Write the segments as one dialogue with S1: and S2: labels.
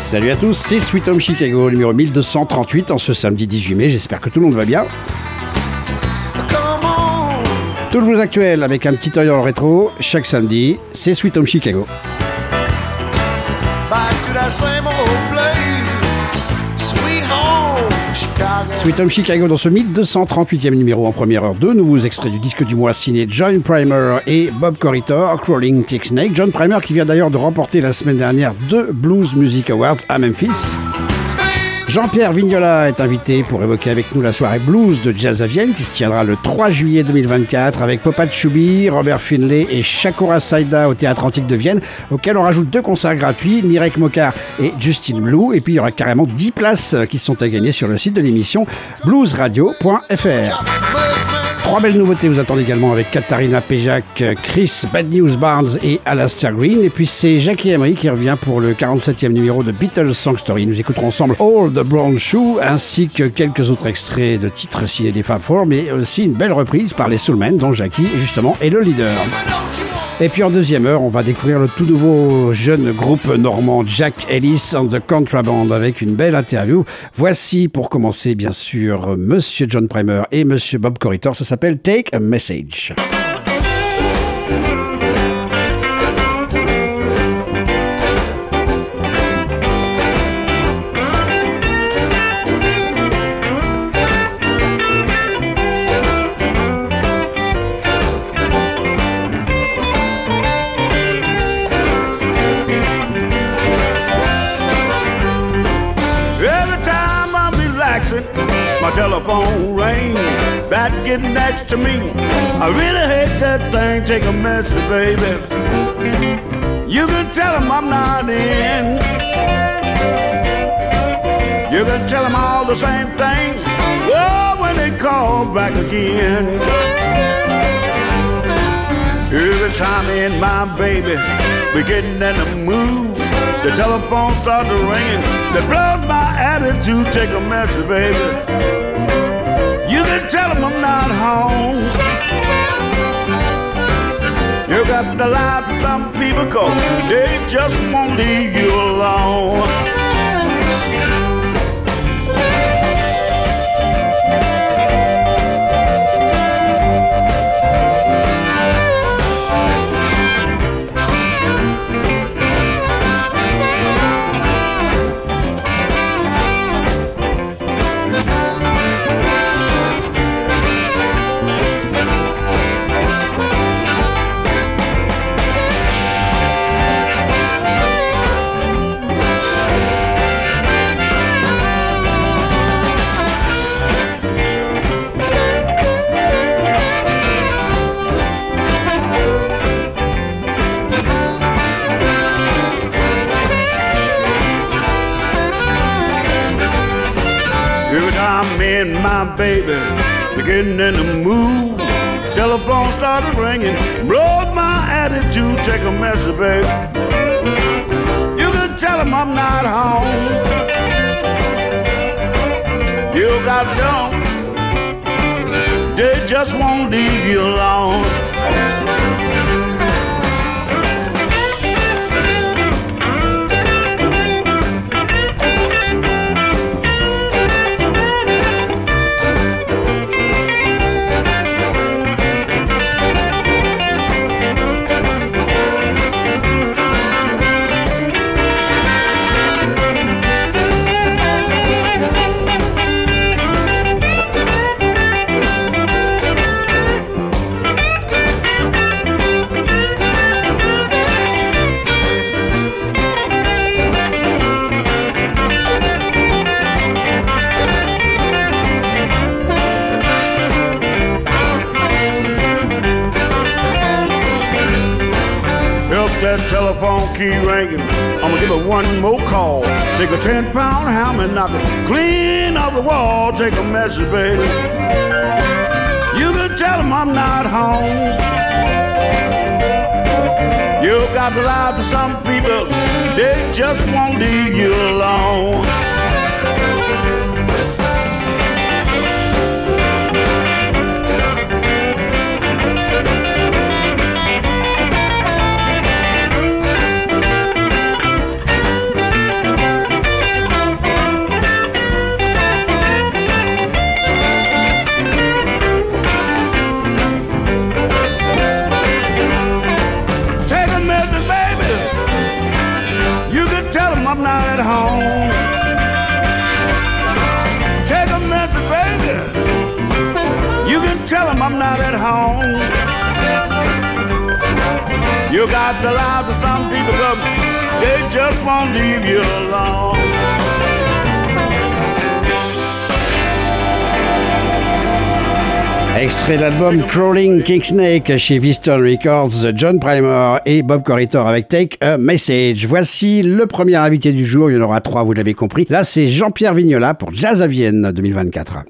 S1: Salut à tous, c'est Sweet Home Chicago, numéro 1238 en ce samedi 18 mai. J'espère que tout le monde va bien. Tout le blues actuel avec un petit œil dans le rétro. Chaque samedi, c'est Sweet Home Chicago. Sweet Home Chicago dans ce 1238e numéro en première heure. Deux nouveaux extraits du disque du mois signé John Primer et Bob Corritore, Crawling Kicksnake. John Primer qui vient d'ailleurs de remporter la semaine dernière 2 Blues Music Awards à Memphis. Jean-Pierre Vignola est invité pour évoquer avec nous la soirée blues de Jazz à Vienne qui se tiendra le 3 juillet 2024 avec Popa Chubby, Robert Finlay et Shakura Saida au Théâtre Antique de Vienne, auquel on rajoute 2 concerts gratuits, Nirek Mokar et Justin Blue. Et puis il y aura carrément 10 places qui sont à gagner sur le site de l'émission bluesradio.fr. 3 belles nouveautés vous attendent également avec Katharina Pejak, Chris Bad News Barnes et Alastair Green. Et puis c'est Jackie Emery qui revient pour le 47e numéro de Beatles Song Story. Nous écouterons ensemble All the Brown Shoe ainsi que quelques autres extraits de titres signés des Fab Four, mais aussi une belle reprise par les Soulmen dont Jackie justement est le leader. Et puis en deuxième heure, on va découvrir le tout nouveau jeune groupe normand Jack Ellis and the Contraband avec une belle interview. Voici pour commencer bien sûr Monsieur John Primer et Monsieur Bob Corritore. Ça s'appelle Take a Message.
S2: My telephone rang, that getting next to me. I really hate that thing, take a message, baby. You can tell him I'm not in. You can tell him all the same thing. Oh, when they call back again. Every time me and my baby, we getting in the mood. The telephone starts ringing, that blows my attitude. Take a message, baby. You can tell them I'm not home. You got to lie to some people 'cause they just won't leave you alone. My baby, we're getting in the mood. Telephone started ringing, blows my attitude. Take a message, baby. You can tell him I'm not home. You got to tell them they just won't leave you alone. That telephone keep ringing. I'ma give it one more call. Take a 10-pound hammer and knock it clean off the wall. Take a message, baby. You can tell them I'm not home. You got to lie to some people. They just won't leave you alone. them I'm not at home. You got the lives of some people, they just won't leave you alone.
S1: Extrait de l'album Crawling Kingsnake chez Viston Records, John Primer et Bob Corritore avec Take a Message. Voici le premier invité du jour, il y en aura 3, vous l'avez compris. Là, c'est Jean-Pierre Vignola pour Jazz à Vienne 2024.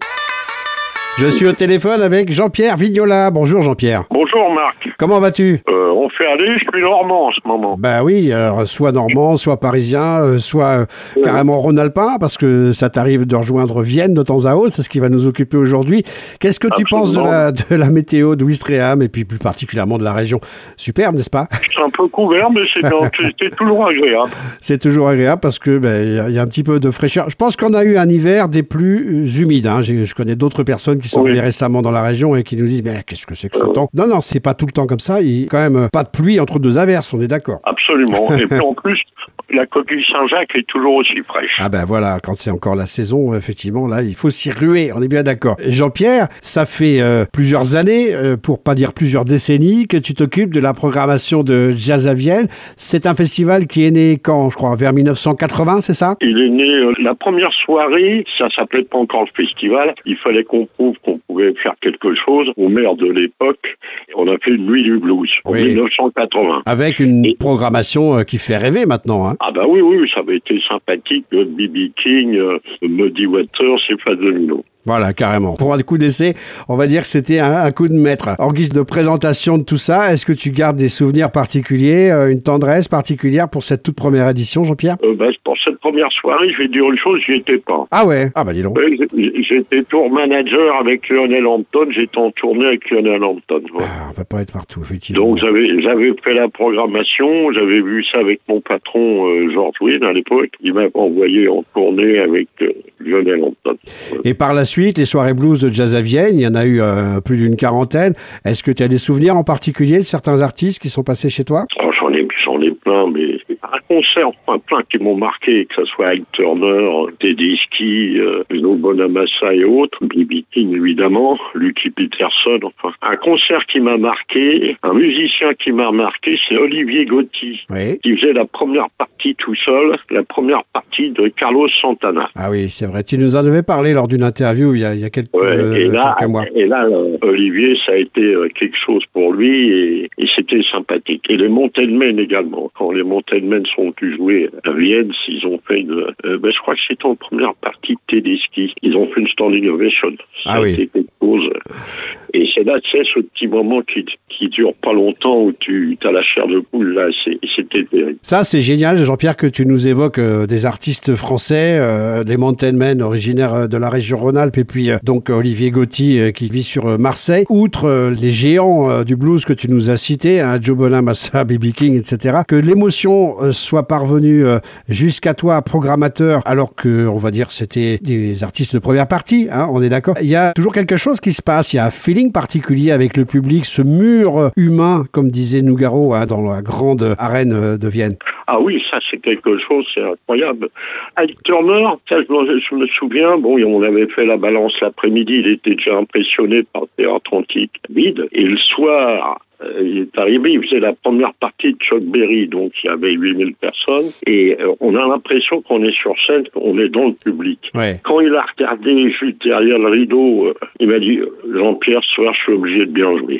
S1: Je suis au téléphone avec Jean-Pierre Vignola. Bonjour Jean-Pierre.
S3: Bonjour Marc.
S1: Comment vas-tu?
S3: On fait aller, je suis normand en ce moment.
S1: Bah oui, alors, soit normand, soit parisien, soit carrément rhône-alpin, parce que ça t'arrive de rejoindre Vienne de temps à autre, c'est ce qui va nous occuper aujourd'hui. Qu'est-ce que tu penses de la météo de Ouistreham et puis plus particulièrement de la région? Superbe, n'est-ce pas?
S3: C'est un peu couvert, mais c'est toujours agréable.
S1: C'est toujours agréable parce que y a un petit peu de fraîcheur. Je pense qu'on a eu un hiver des plus humides. Hein. Je connais d'autres personnes qui sont allées récemment dans la région et qui nous disent mais qu'est-ce que c'est que ce temps? Non, c'est pas tout le temps comme ça. Il y a quand même pas de pluie entre deux averses, on est d'accord.
S3: Absolument. Et puis en plus, la coquille Saint-Jacques est toujours aussi fraîche.
S1: Ah ben voilà, quand c'est encore la saison, effectivement, là, il faut s'y ruer, on est bien d'accord. Jean-Pierre, ça fait plusieurs années, pour pas dire plusieurs décennies, que tu t'occupes de la programmation de Jazz à Vienne. C'est un festival qui est né quand, je crois, vers 1980, c'est ça?
S3: Il est né, la première soirée, ça s'appelait pas encore le festival, il fallait qu'on prouve qu'on pouvait faire quelque chose au maire de l'époque. On a fait une nuit du blues en 1980.
S1: Avec une programmation qui fait rêver maintenant, hein.
S3: Ah bah oui, ça avait été sympathique, B.B. King, Muddy Waters et Fats Domino.
S1: Voilà, carrément. Pour un coup d'essai, on va dire que c'était un coup de maître. En guise de présentation de tout ça, est-ce que tu gardes des souvenirs particuliers, une tendresse particulière pour cette toute première édition, Jean-Pierre?
S3: Pour cette première soirée, je vais dire une chose, j'y étais pas.
S1: Ah ouais? Ah bah dis donc.
S3: J'étais tour manager avec Lionel Hampton, j'étais en tournée avec Lionel Hampton. Voilà.
S1: Ah, on peut pas être partout, effectivement.
S3: Donc j'avais fait la programmation, j'avais vu ça avec mon patron George Wynne à l'époque. Il m'a envoyé en tournée avec Lionel Hampton. Voilà.
S1: Et par la suite, les soirées blues de Jazz à Vienne, il y en a eu plus d'une quarantaine. Est-ce que tu as des souvenirs en particulier de certains artistes qui sont passés chez toi?
S3: Oh, j'en ai plein, mais un concert, plein qui m'ont marqué, que ce soit Ike Turner, Tedeschi, Joe Bonamassa et autres, B.B. King évidemment, Lucky Peterson, enfin. Un concert qui m'a marqué, un musicien qui m'a marqué, c'est Olivier Gotti, qui faisait la première partie tout seul, la première partie de Carlos Santana.
S1: Ah oui, c'est vrai. Tu nous en avais parlé lors d'une interview il y a quelques mois.
S3: Et là, Olivier, ça a été quelque chose pour lui et c'était sympathique. Et les Mountain Men également. Quand les Mountain Men sont venus jouer à Vienne, ils ont fait je crois que c'était en première partie de Tedeschi. Ils ont fait une standing ovation. Ça a été quelque chose. Et c'est là, tu sais, ce petit moment qui dure pas longtemps où tu as la chair de poule, là, c'était terrible.
S1: Ça, c'est génial, Jean-Pierre, que tu nous évoques des artistes français, des Mountain Men originaires de la région Rhône-Alpes, et puis donc Olivier Gotti qui vit sur Marseille. Outre les géants du blues que tu nous as cités, hein, Joe Bonamassa, B.B. King, etc., que l'émotion soit parvenue jusqu'à toi, programmateur, alors que, on va dire, c'était des artistes de première partie, hein, on est d'accord. Il y a toujours quelque chose qui se passe, il y a un feeling particulier avec le public, ce mur humain, comme disait Nougaro, hein, dans la grande arène de Vienne.
S3: Ah oui, ça c'est quelque chose, c'est incroyable. Ike Turner, ça je me souviens, on avait fait la balance l'après-midi, il était déjà impressionné par le théâtre antique vide, et le soir, il est arrivé, il faisait la première partie de Chuck Berry, donc il y avait 8000 personnes, et on a l'impression qu'on est sur scène, qu'on est dans le public. Ouais. Quand il a regardé juste derrière le rideau, il m'a dit « Jean-Pierre, ce soir, je suis obligé de bien jouer. »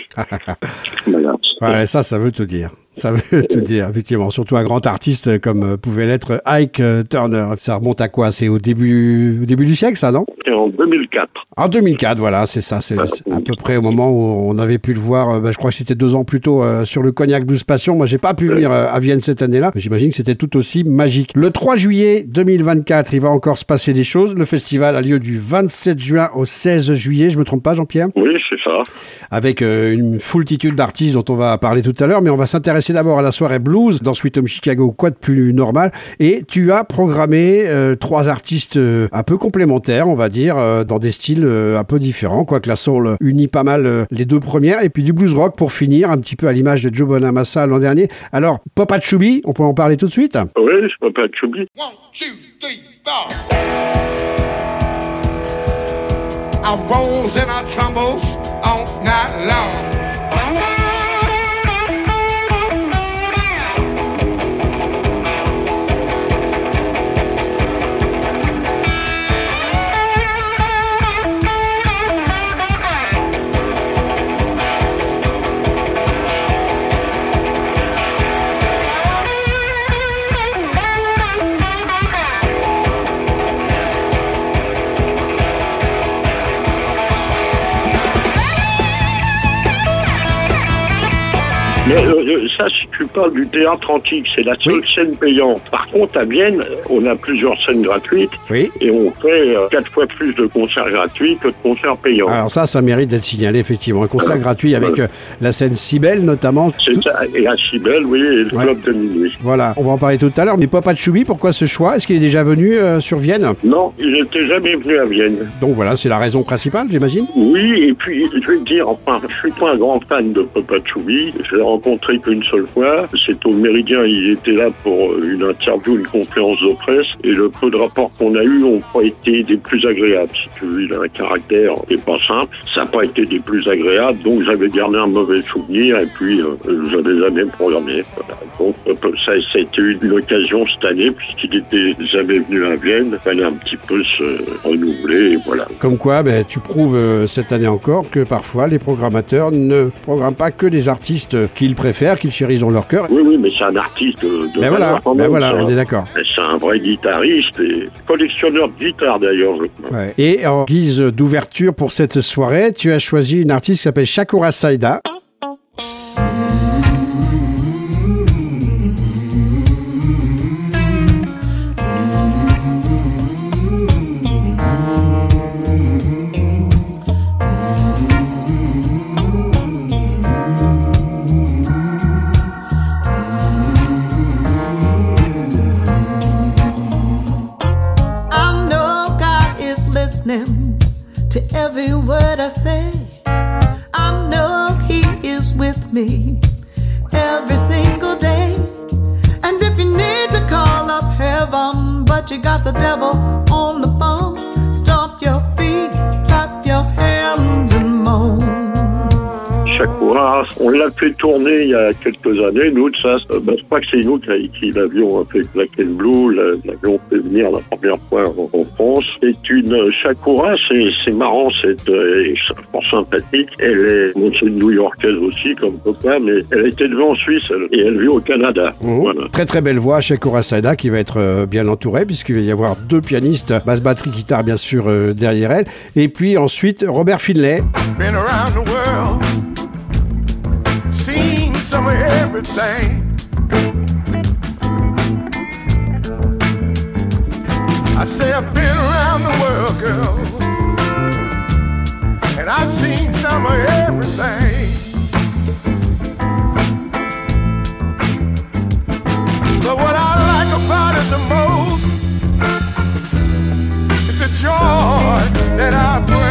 S1: Voilà. Ouais, ça veut tout dire. Ça veut tout dire, effectivement. Surtout un grand artiste comme pouvait l'être Ike Turner. Ça remonte à quoi? C'est au début du siècle, ça, non?
S3: C'est en 2004.
S1: En 2004, voilà, c'est ça. C'est à peu près au moment où on avait pu le voir. Je crois que c'était 2 ans plus tôt sur le Cognac Blues Passion. Moi, j'ai pas pu venir à Vienne cette année-là. Mais j'imagine que c'était tout aussi magique. Le 3 juillet 2024, il va encore se passer des choses. Le festival a lieu du 27 juin au 16 juillet. Je me trompe pas, Jean-Pierre?
S3: Oui, c'est ça.
S1: Avec une foultitude d'artistes dont on va parler tout à l'heure. Mais on va s'intéresser d'abord à la soirée blues dans Sweet Home Chicago, quoi de plus normal. Et tu as programmé 3 artistes un peu complémentaires, on va dire, dans des styles un peu différents, quoique la soul unit pas mal les 2 premières, et puis du blues rock pour finir, un petit peu à l'image de Joe Bonamassa l'an dernier. Alors, Papa Chubby, on peut en parler tout de suite?
S3: Oui, Papa Chubby.
S2: 1, 2, 3, 4.
S4: our rolls and our tumbles all night long.
S3: Mais ça, si tu parles du théâtre antique, c'est la seule scène payante. Par contre, à Vienne, on a plusieurs scènes gratuites et on fait 4 fois plus de concerts gratuits que de concerts payants.
S1: Alors ça mérite d'être signalé, effectivement. Un concert gratuit avec la scène Cybèle, notamment.
S3: C'est ça, et la Cybèle, oui, et le club de minuit.
S1: Voilà, on va en parler tout à l'heure. Mais Papa Chubby, pourquoi ce choix? Est-ce qu'il est déjà venu sur Vienne?
S3: Non, il n'était jamais venu à Vienne.
S1: Donc voilà, c'est la raison principale, j'imagine?
S3: Oui, et puis, je vais te dire, enfin, je suis pas un grand fan de Papa Chubby. Je l'ai rencontré qu'une seule fois. C'est au Méridien, il était là pour une interview, une conférence de presse, et le peu de rapports qu'on a eu n'ont pas été des plus agréables. Si tu veux, il a un caractère qui n'est pas simple. Ça n'a pas été des plus agréables, donc j'avais gardé un mauvais souvenir, et puis je l'ai jamais programmé. Voilà. Donc ça a été une occasion cette année, puisqu'il était jamais venu à Vienne. Il fallait un petit peu se renouveler, et voilà.
S1: Comme quoi, tu prouves cette année encore que parfois les programmateurs ne programment pas que des artistes qu'ils préfèrent, qu'ils chérissent dans leur cœur.
S3: Oui, mais c'est un artiste de valeur.
S1: Voilà, on est d'accord.
S3: C'est un vrai guitariste et collectionneur de guitare d'ailleurs, je crois.
S1: Ouais. Et en guise d'ouverture pour cette soirée, tu as choisi une artiste qui s'appelle Shakura Saida.
S5: To every word I say, I know He is with me every single day. And if you need to call up heaven, but you got the devil on the phone, stomp your feet, clap your hands and moan.
S3: Shakura, on l'a fait tourner il y a quelques années, nous, ça, je crois que c'est nous qui l'avions fait Black and Blue, l'avions fait venir la première fois en France. C'est une Shakura, c'est marrant, c'est fort sympathique. Elle est une New-Yorkaise aussi, comme papa, mais elle a été élevée en Suisse, et elle vit au Canada. Voilà.
S1: Très très belle voix, Shakura Saida, qui va être bien entourée, puisqu'il va y avoir 2 pianistes, basse, batterie, guitare, bien sûr, derrière elle. Et puis ensuite, Robert Finlay.
S4: Been around the world. Seen some of everything. I say I've been around the world, girl, and I've seen some of everything. But what I like about it the most is the joy that I bring.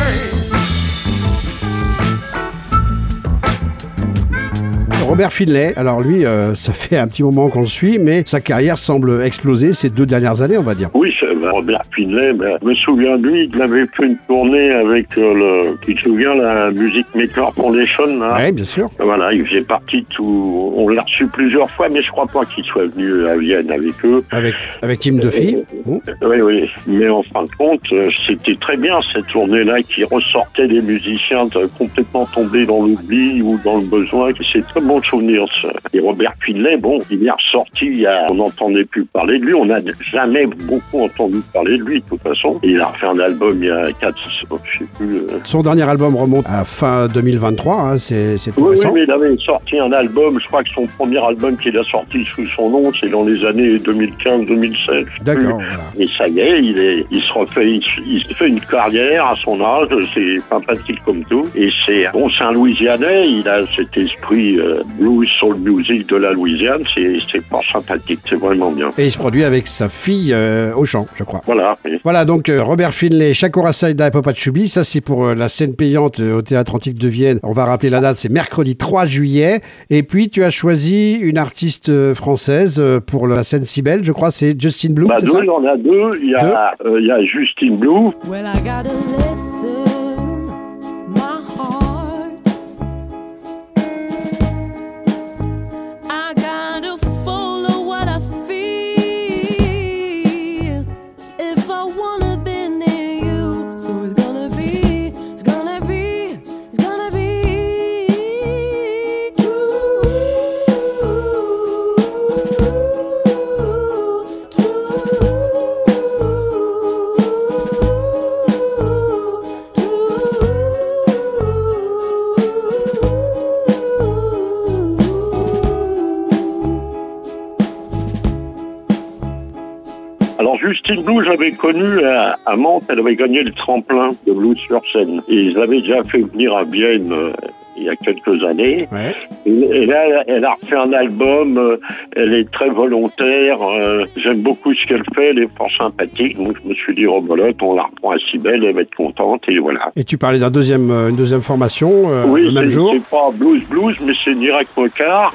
S1: Robert Finlay, alors lui, ça fait un petit moment qu'on le suit, mais sa carrière semble exploser ces 2 dernières années, on va dire.
S3: Oui, Robert Finlay, je me souviens de lui, il avait fait une tournée avec tu te souviens, la Music Maker Foundation, là.
S1: Oui, bien sûr.
S3: Voilà, il faisait partie de tout, on l'a reçu plusieurs fois, mais je crois pas qu'il soit venu à Vienne avec eux.
S1: Avec Tim Duffy.
S3: Oui, mais en fin de compte, c'était très bien cette tournée-là qui ressortait des musiciens complètement tombés dans l'oubli ou dans le besoin, c'est très bon souvenir, ça. Et Robert Finlay, il est ressorti, on n'entendait plus parler de lui, on n'a jamais beaucoup entendu parler de lui, de toute façon. Et il a refait un album il y a 4, je sais plus.
S1: Son dernier album remonte à fin 2023, c'est tout récent.
S3: Oui, mais il avait sorti un album, je crois que son premier album qu'il a sorti sous son nom, c'est dans les années 2015-2016.
S1: D'accord. Voilà.
S3: Et ça y est, il se fait une carrière à son âge, c'est sympathique comme tout. Et c'est un Louisianais, il a cet esprit blues, soul music de la Louisiane, c'est pas sympathique, c'est vraiment bien.
S1: Et il se produit avec sa fille au chant, je crois.
S3: Voilà. Oui.
S1: Voilà, donc Robert Finlay, Shakura Saida et Papa Chubby, ça c'est pour la scène payante au Théâtre Antique de Vienne. On va rappeler la date, c'est mercredi 3 juillet. Et puis tu as choisi une artiste française pour la scène Cybèle, je crois, c'est Justine Blue, c'est ça?
S3: Il y en a 2, il y a Justine Blue.
S6: Well, I gotta listen
S3: Alors Justine Blue, j'avais connu à Mantes, elle avait gagné le tremplin de blues sur scène. Et ils l'avaient déjà fait venir à Vienne il y a quelques années.
S1: Ouais.
S3: Et là, elle a refait un album, elle est très volontaire, j'aime beaucoup ce qu'elle fait, elle est fort sympathique, donc je me suis dit, Robolote, on la reprend à Cybèle, elle va être contente, et voilà.
S1: Et tu parlais une deuxième formation,
S3: Oui,
S1: le même jour.
S3: C'est pas blues, mais c'est Nirek Mokar.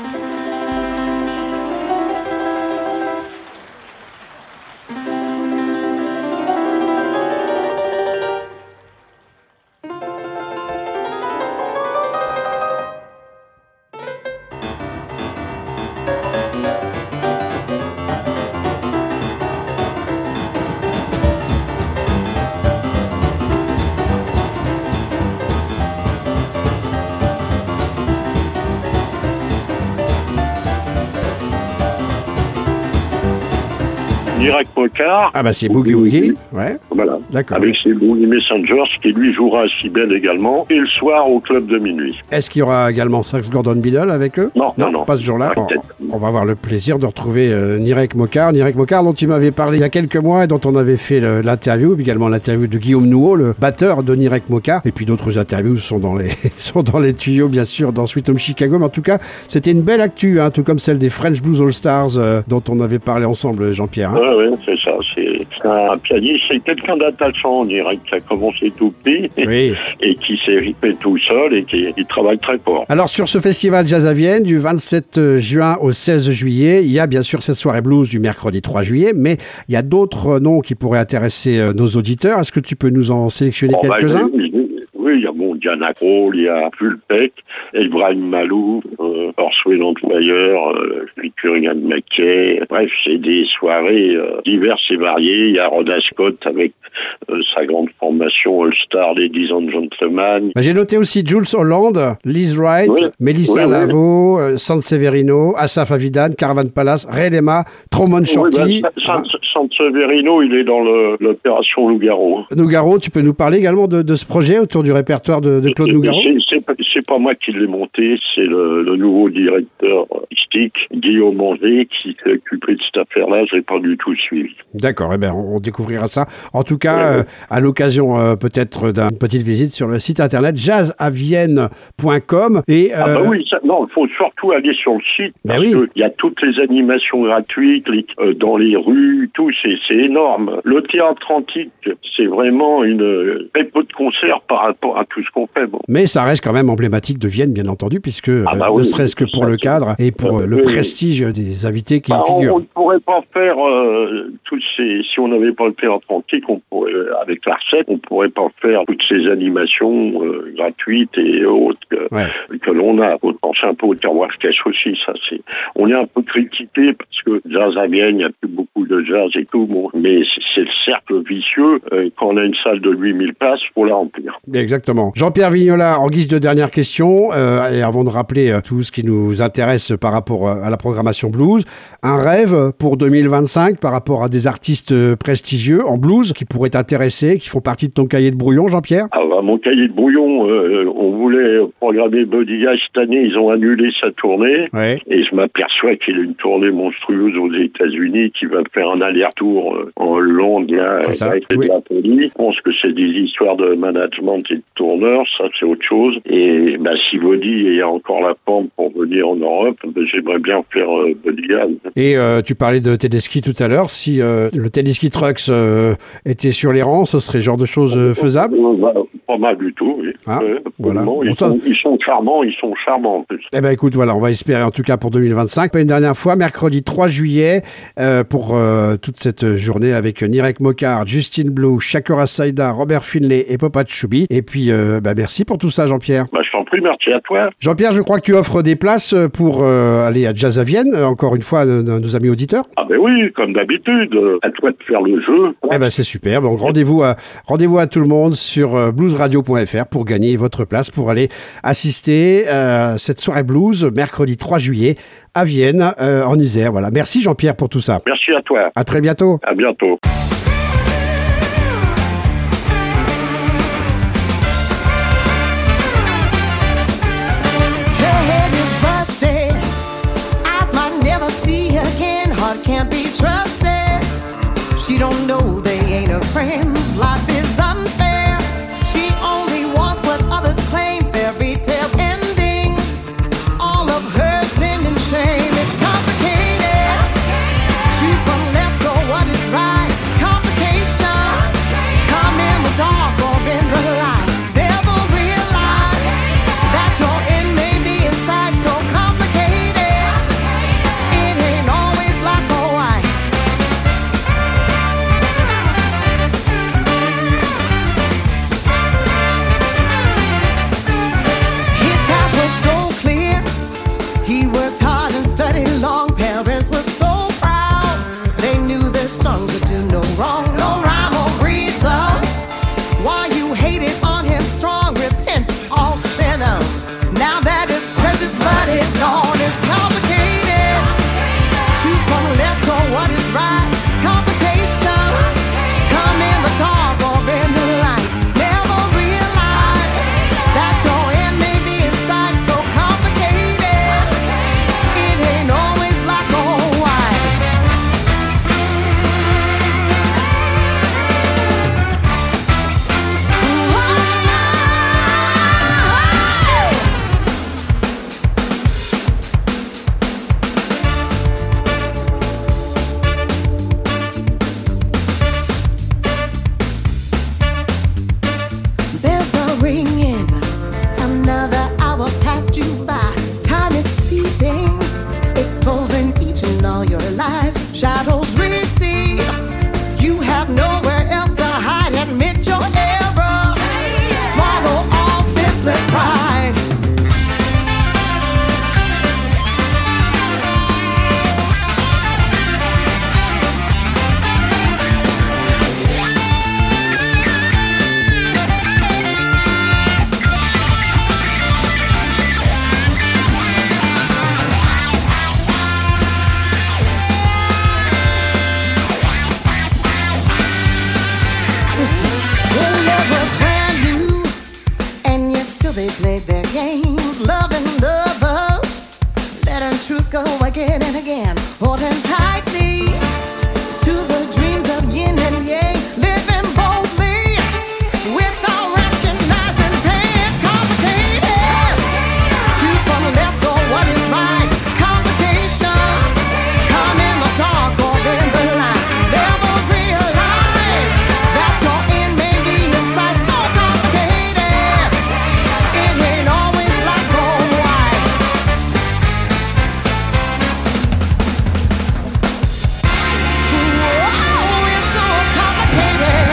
S3: Nirek Mokar.
S1: Ah bah c'est Boogie Woogie, ouais.
S3: Voilà.
S1: D'accord.
S3: Avec ses Boogie Messengers, qui lui jouera à Cybèle également, et le soir au club de minuit.
S1: Est-ce qu'il y aura également Sax Gordon Biddle avec eux?
S3: Non.
S1: Pas ce jour-là.
S3: Ah, peut-être.
S1: On va avoir le plaisir de retrouver Nirek Mokar. Nirek Mokar dont tu m'avais parlé il y a quelques mois et dont on avait fait l'interview, également l'interview de Guillaume Nouaud, le batteur de Nirek Mokar. Et puis d'autres interviews sont dans les tuyaux, bien sûr, dans Sweet Home Chicago. Mais en tout cas, c'était une belle actu, hein, tout comme celle des French Blues All Stars dont on avait parlé ensemble, Jean-Pierre. Hein.
S3: Oui, c'est ça. C'est un pianiste, c'est quelqu'un d'attachant, Nirek, qui a commencé tout petit
S1: Oui.
S3: et qui s'est ripé tout seul et qui travaille très fort.
S1: Alors sur ce festival Jazz à Vienne du 27 juin au 16 juillet, il y a bien sûr cette soirée blues du mercredi 3 juillet, mais il y a d'autres noms qui pourraient intéresser nos auditeurs. Est-ce que tu peux nous en sélectionner quelques-uns?
S3: Oui, il y a Diana Krall, il y a Pulpec, Ibrahim Malouf, Horsewell on Fire, Curian McKay. Bref, c'est des soirées diverses et variées. Il y a Rhoda Scott avec sa grande formation All-Star, Ladies and Gentlemen.
S1: J'ai noté aussi Jules Holland, Liz Wright,
S3: Oui.
S1: Melissa Lavo, Sanseverino, Asaf Avidan, Caravan Palace, Ray Lema, Tromon Shorty.
S3: Sanseverino, il est dans l'opération Nougaro.
S1: Nougaro, tu peux nous parler également de ce projet autour du répertoire de Claude Nougaro?
S3: C'est pas moi qui l'ai monté, c'est le nouveau directeur artistique, Guillaume Angers, qui s'est occupé de cette affaire-là. J'ai pas du tout suivi.
S1: D'accord, eh ben, on découvrira ça. En tout cas, à l'occasion peut-être d'une petite visite sur le site internet jazzavienne.com. Et,
S3: oui, il faut surtout aller sur le site, parce qu'il y a toutes les animations gratuites, dans les rues, tout, c'est énorme. Le théâtre antique, c'est vraiment très peu de concerts par rapport à tout ce qu'on fait. Bon.
S1: Mais ça reste quand même emblématique de Vienne, bien entendu, puisque ne serait-ce que pour le cadre et pour le prestige des invités qui y figurent.
S3: On ne pourrait pas faire si on n'avait pas le théâtre antique, avec la recette, on ne pourrait pas faire toutes ces animations gratuites et autres que l'on a. On pense un peu au terroir cash aussi, ça on est un peu critiqué parce que jazz à Vienne, il n'y a plus beaucoup de jazz et tout, mais c'est le cercle vicieux. Quand on a une salle de 8000 places, il faut la remplir.
S1: Exactement. Jean-Pierre Vignola, en guise de dernière question, et avant de rappeler tout ce qui nous intéresse par rapport à la programmation blues, un rêve pour 2025 par rapport à des artistes prestigieux en blues qui pourraient t'intéresser, qui font partie de ton cahier de brouillon, Jean-Pierre?
S3: Mon cahier de brouillon, on voulait programmer Buddy Guy cette année, ils ont annulé sa tournée, et je m'aperçois qu'il y a une tournée monstrueuse aux États-Unis qui va faire un aller-retour en Hollande, là, avec de la folie. Je pense que c'est des histoires de management et de tourneurs, ça c'est autre chose. Et si Buddy a encore la forme pour venir en Europe, j'aimerais bien faire Buddy Guy.
S1: Et tu parlais de Tedeschi tout à l'heure, si le Tedeschi Trucks était sur les rangs, ce serait le genre de choses faisables?
S3: Pas mal du tout, oui.
S1: Voilà.
S3: Ils sont charmants en plus.
S1: Eh ben écoute, voilà, on va espérer en tout cas pour 2025. Une dernière fois, mercredi 3 juillet, pour toute cette journée avec Nirek Mokar, Justine Blue, Shakura Saïda, Robert Finlay et Popa Chubby. Et puis, merci pour tout ça, Jean-Pierre.
S3: Je t'en prie, merci à toi.
S1: Jean-Pierre, je crois que tu offres des places pour aller à Jazz à Vienne, encore une fois, à nos amis auditeurs.
S3: Oui, comme d'habitude, à toi de faire le jeu.
S1: C'est super. Donc rendez-vous à tout le monde sur bluesradio.fr pour gagner votre place pour aller assister à cette soirée blues mercredi 3 juillet à Vienne, en Isère. Voilà. Merci Jean-Pierre pour tout ça.
S3: Merci à toi.
S1: À très bientôt.
S3: À bientôt.
S5: She don't claims life is unfair. She only wants what others claim, fairy tale endings. All of her sin and shame is complicated. Choose from left or what is right. Complications come in the dark or in the light. Never realize that your end may be inside so complicated. It ain't always black or white. His path was so clear. He worked hard and studied long. Parents were so proud. They knew their son could do no wrong. No rhyme or reason why you hated on him strong. Repent, all sinners. Now that his precious blood is gone, it's complicated. Choose from left or what is right. Complications come in the dark or in the light. Never realize that your end may be inside so complicated. It ain't always black or white. Bells are ringing, another hour passed you by. Time is seeping, exposing each and all your lies. Shadows recede, you have nowhere else to hide. Admit your error, swallow all senseless pride. Listen, your love was brand new, and yet still they played their games. Loving lovers, letting truth go again and again. Holding tightly to the dreams of yin and yang. Living boldly without recognizing pain. It's complicated. Choose from left or what is right. Complications come in the dark or in the light. Never realize that your end may be inside so complicated. It ain't always black or white. Whoa, it's so complicated.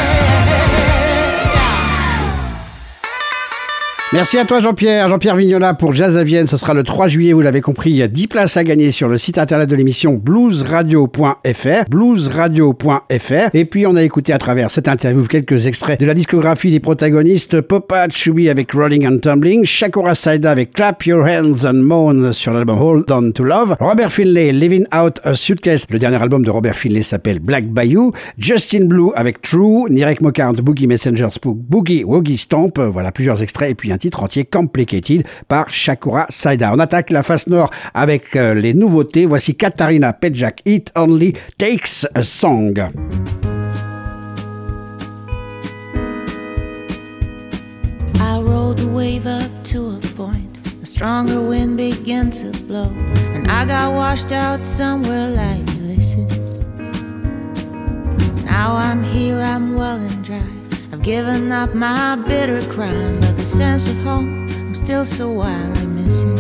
S1: Merci à toi Jean-Pierre. Jean-Pierre Vignola pour Jazz à Vienne. Ce sera le 3 juillet, vous l'avez compris. Il y a 10 places à gagner sur le site internet de l'émission bluesradio.fr. Bluesradio.fr. Et puis on a écouté à travers cette interview quelques extraits de la discographie des protagonistes. Popa Chewy avec Rolling and Tumbling, Shakura Saida avec Clap Your Hands and Moan sur l'album Hold On to Love, Robert Finlay, Living Out a Suitcase. Le dernier album de Robert Finlay s'appelle Black Bayou, Justin Blue avec True, Nirek Mokar de Boogie Messenger Spook, Boogie Woogie Stomp. Voilà plusieurs extraits et puis un titre entier, Complicated, par Shakura Saida. On attaque la face nord avec les nouveautés. Voici Katarina Pejak, It Only Takes a Song.
S6: I rolled the wave up to a point. A stronger wind began to blow, and I got washed out somewhere like Ulysses. Now I'm here, I'm well and dry. I've given up my bitter crime, but the sense of home, I'm still so wildly missing.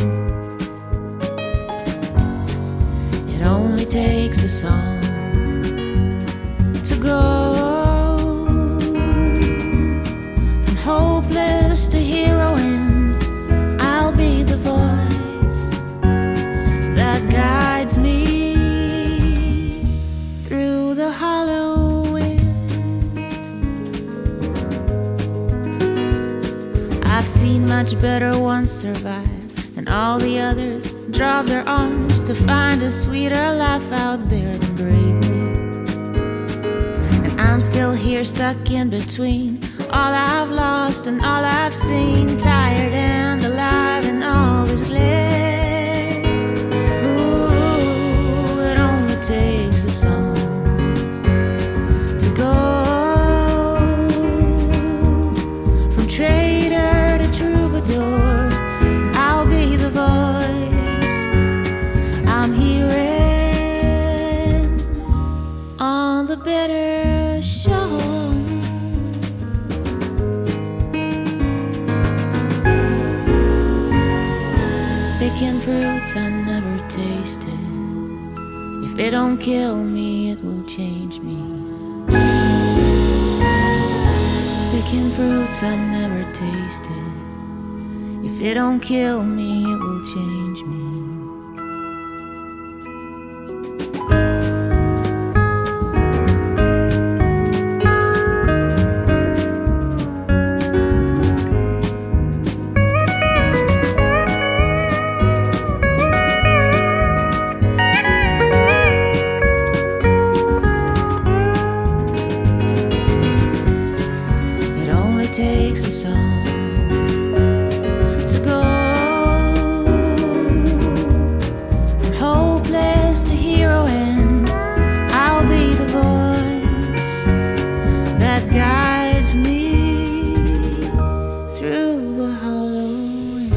S6: It only takes a song to go from hopeless to hero, and I'll be the voice that guides me through the hollow wind. I've seen much better ones survive, and all the others drop their arms to find a sweeter life out there than bravery. And I'm still here stuck in between all I've lost and all I've seen, tired and alive in all this glare. Ooh, it only takes a song to go Picking fruits I never tasted. If it don't kill me, it will change me. Picking fruits I never tasted. If it don't kill me, it will change me. Takes a song to go from hopeless to hero, and I'll be the voice that guides me through the hollow wind.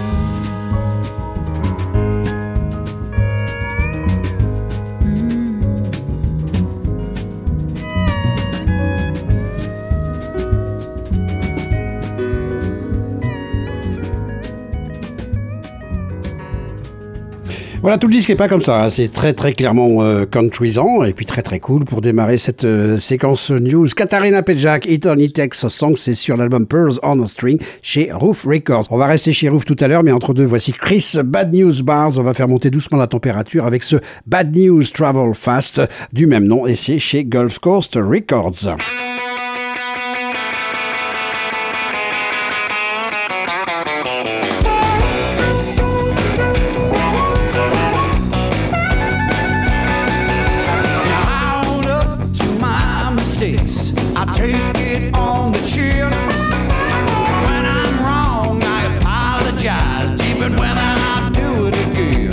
S1: Voilà, tout le disque n'est pas comme ça, hein. C'est très très clairement countryisant et puis très très cool pour démarrer cette séquence news. Katarina Pejak, It Only Takes a Song, c'est sur l'album Pearls on a String chez Roof Records. On va rester chez Roof tout à l'heure, mais entre deux, voici Chris Bad News Barnes. On va faire monter doucement la température avec ce Bad News Travel Fast du même nom et c'est chez Gulf Coast Records.
S7: I take it on the chin. When I'm wrong, I apologize, even when I do it again.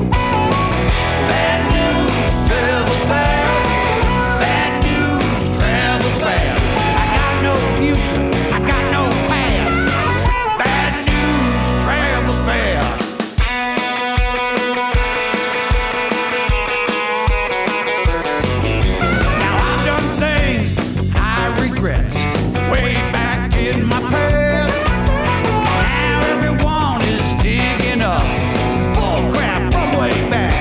S7: Bad news travels fast. Bad news travels fast. I got no future, I got no past. Bad news travels fast. Now I've done things regrets way back in my past. Now everyone is digging up bull crap from way back.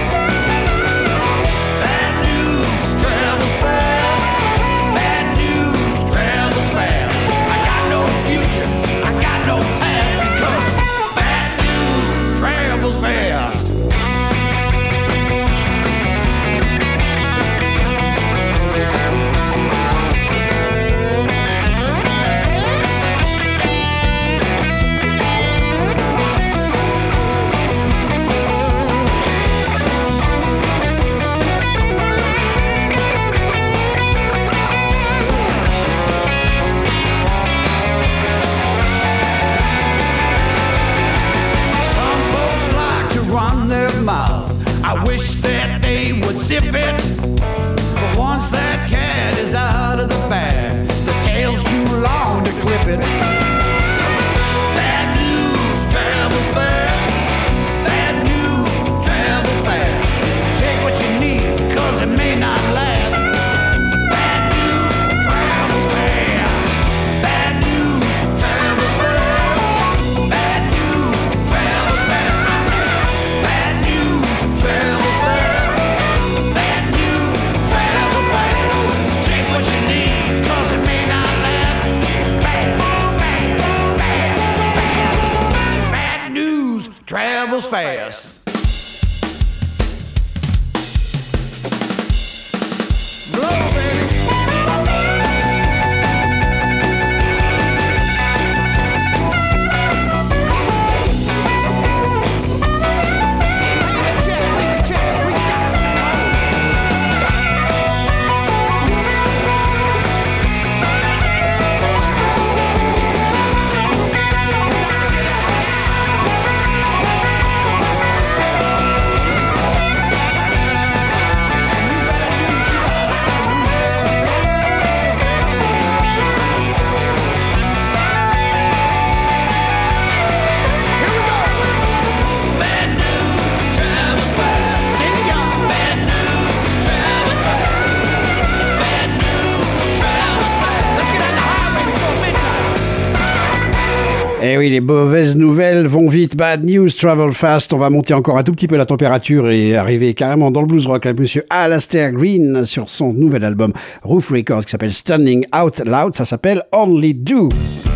S7: Bad news travels fast. Bad news travels fast. I got no future, I got no past, because bad news travels fast. I wish that they would zip it, but once that cat is out of the bag, the tail's too long to clip it. Bad news travels fast. Bad news travels fast. Take what you need, because it may not last. Bad news travels fast. Bad news travels fast. Bad news travels fast. I said, bad news travels fast. Bad news travels fast. Take what you need, 'cause it may not last. Bad, bad, bad, bad. Bad news travels fast.
S1: Eh oui, les mauvaises nouvelles vont vite. Bad news travel fast. On va monter encore un tout petit peu la température et arriver carrément dans le blues rock avec monsieur Alastair Green sur son nouvel album Roof Records qui s'appelle Standing Out Loud. Ça s'appelle Only Do.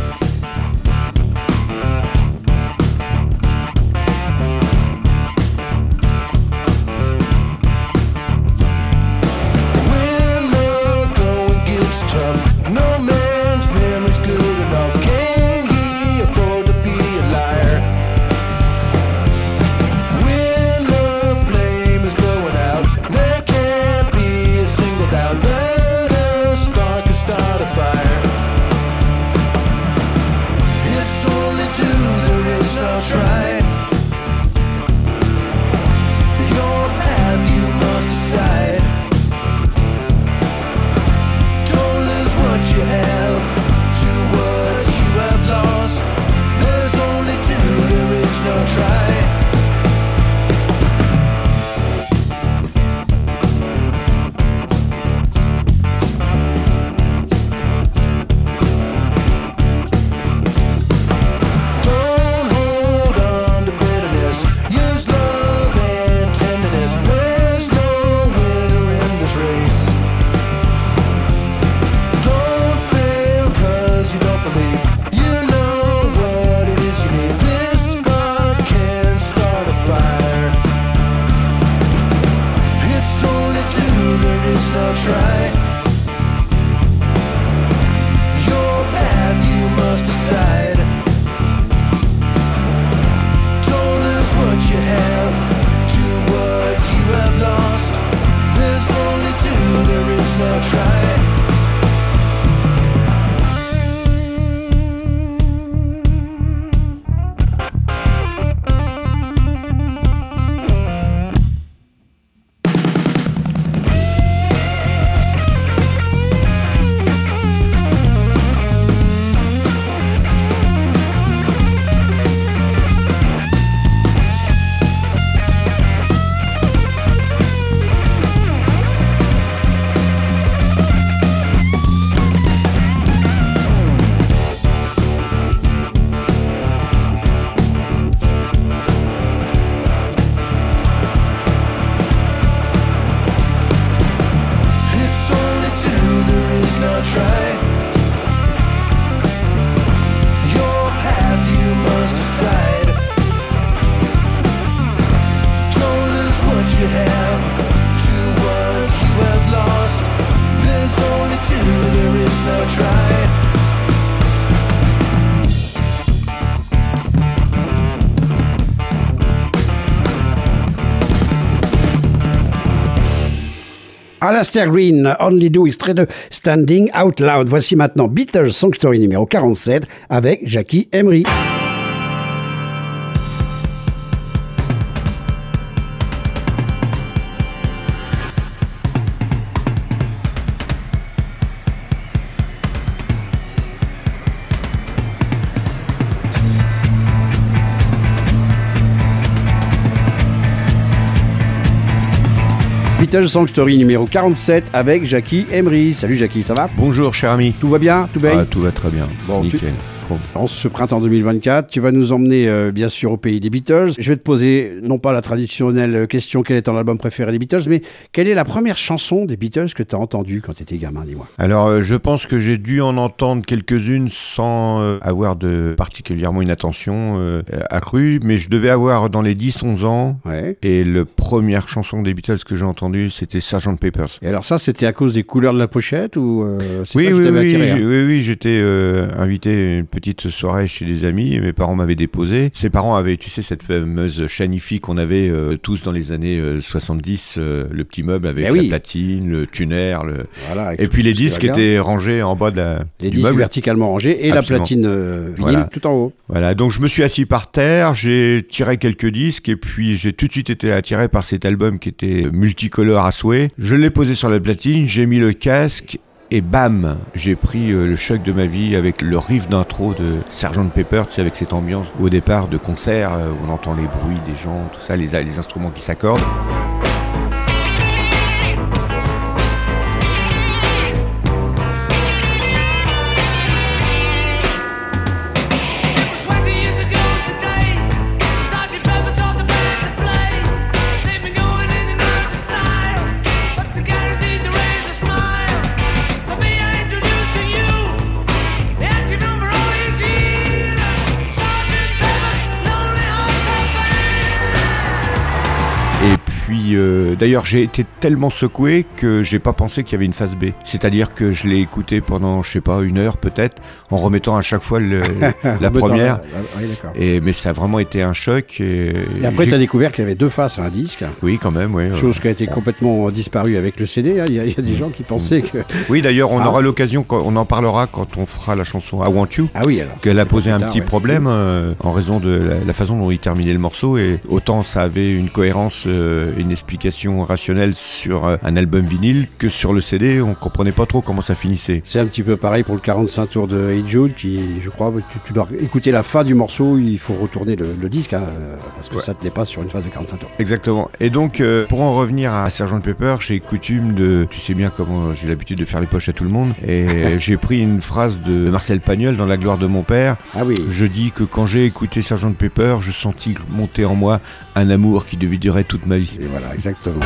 S1: Alastair Green, Only Do, extrait de Standing Out Loud. Voici maintenant Beatles Song Story numéro 47 avec Jackie Emery. Beatles Song Story numéro 47 avec Jackie Emery. Salut Jackie, ça va?
S8: Bonjour cher ami.
S1: Tout va bien? Tout bien?
S8: Tout va très bien.
S1: Bon,
S8: nickel.
S1: En ce printemps 2024, tu vas nous emmener bien sûr au pays des Beatles. Je vais te poser non pas la traditionnelle question quel est ton album préféré des Beatles, mais quelle est la première chanson des Beatles que tu as entendue quand tu étais gamin, dis-moi.
S8: Alors je pense que j'ai dû en entendre quelques-unes sans avoir particulièrement une attention accrue, mais je devais avoir dans les 10-11 ans,
S1: ouais.
S8: Et la première chanson des Beatles que j'ai entendue c'était Sgt. Pepper's.
S1: Et alors ça c'était à cause des couleurs de la pochette ou c'est ça qui t'avait attiré, hein?
S8: Oui, j'étais invité à une petite soirée chez des amis et mes parents m'avaient déposé. Ses parents avaient, tu sais, cette fameuse Shanifi qu'on avait tous dans les années 70, le petit meuble avec la platine, le tuner,
S1: voilà,
S8: et puis les disques étaient rangés en bas de
S1: les
S8: du
S1: disques
S8: meuble.
S1: Verticalement rangés et
S8: Absolument.
S1: La platine vinyle
S8: voilà.
S1: tout en haut.
S8: Voilà, donc je me suis assis par terre, j'ai tiré quelques disques et puis j'ai tout de suite été attiré par cet album qui était multicolore à souhait. Je l'ai posé sur la platine, j'ai mis le casque et bam, j'ai pris le choc de ma vie avec le riff d'intro de Sgt. Pepper, tu sais, avec cette ambiance au départ de concert où on entend les bruits des gens, tout ça, les instruments qui s'accordent.
S7: Swag
S8: puis, d'ailleurs, j'ai été tellement secoué que j'ai pas pensé qu'il y avait une phase B. C'est-à-dire que je l'ai écouté pendant, je sais pas, 1 heure peut-être, en remettant à chaque fois la première.
S1: Oui, d'accord.
S8: Mais ça a vraiment été un choc. Et
S1: après, tu as découvert qu'il y avait 2 faces à un disque.
S8: Oui, quand même, oui.
S1: Chose qui a été complètement disparue avec le CD. Il y a des gens qui pensaient que...
S8: Oui, d'ailleurs, on aura l'occasion, on en parlera quand on fera la chanson I Want You.
S1: Ah oui, alors.
S8: Qu'elle a posé un petit problème en raison de la façon dont il terminait le morceau. Et autant ça avait une cohérence, une explication rationnelle sur un album vinyle que sur le CD, on comprenait pas trop comment ça finissait.
S1: C'est un petit peu pareil pour le 45 tours de Hey Jude qui, je crois, tu dois écouter la fin du morceau, il faut retourner le disque, parce que ça tenait pas sur une phase de 45 tours.
S8: Exactement. Et donc, pour en revenir à Sgt Pepper, j'ai coutume de... Tu sais bien comment j'ai l'habitude de faire les poches à tout le monde. Et j'ai pris une phrase de Marcel Pagnol dans La gloire de mon père.
S1: Ah oui.
S8: Je dis que quand j'ai écouté Sgt Pepper, je sentis monter en moi un amour qui devait durer toute ma vie.
S1: Et voilà, exactement.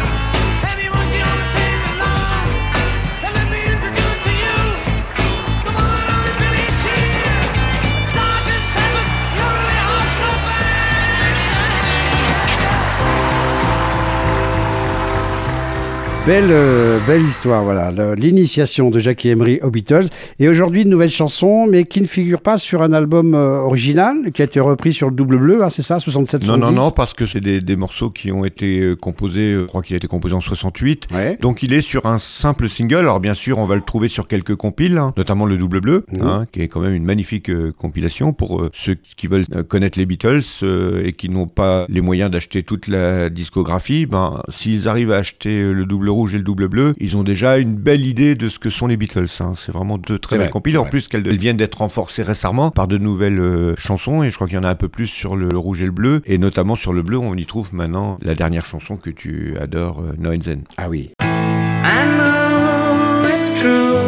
S1: Belle histoire, voilà. L'initiation de Jackie Emery aux Beatles. Et aujourd'hui, une nouvelle chanson, mais qui ne figure pas sur un album original, qui a été repris sur le double bleu, c'est ça, 67-70 ?
S8: Non, parce que c'est des morceaux qui ont été composés, je crois qu'il a été composé en 68.
S1: Ouais.
S8: Donc il est sur un simple single. Alors bien sûr, on va le trouver sur quelques compiles, notamment le double bleu, qui est quand même une magnifique compilation pour ceux qui veulent connaître les Beatles et qui n'ont pas les moyens d'acheter toute la discographie. S'ils arrivent à acheter le double rouge et le double bleu, ils ont déjà une belle idée de ce que sont les Beatles. C'est vraiment 2 très belles compiles. En plus, qu'elles viennent d'être renforcées récemment par de nouvelles chansons, et je crois qu'il y en a un peu plus sur le rouge et le bleu, et notamment sur le bleu, on y trouve maintenant la dernière chanson que tu adores, No and Zen.
S1: Ah oui.
S5: I know it's true.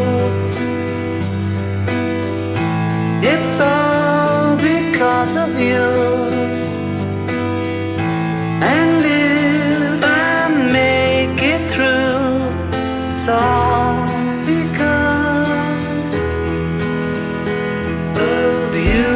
S5: It's all because of you. And if I make it through, it's all because of you.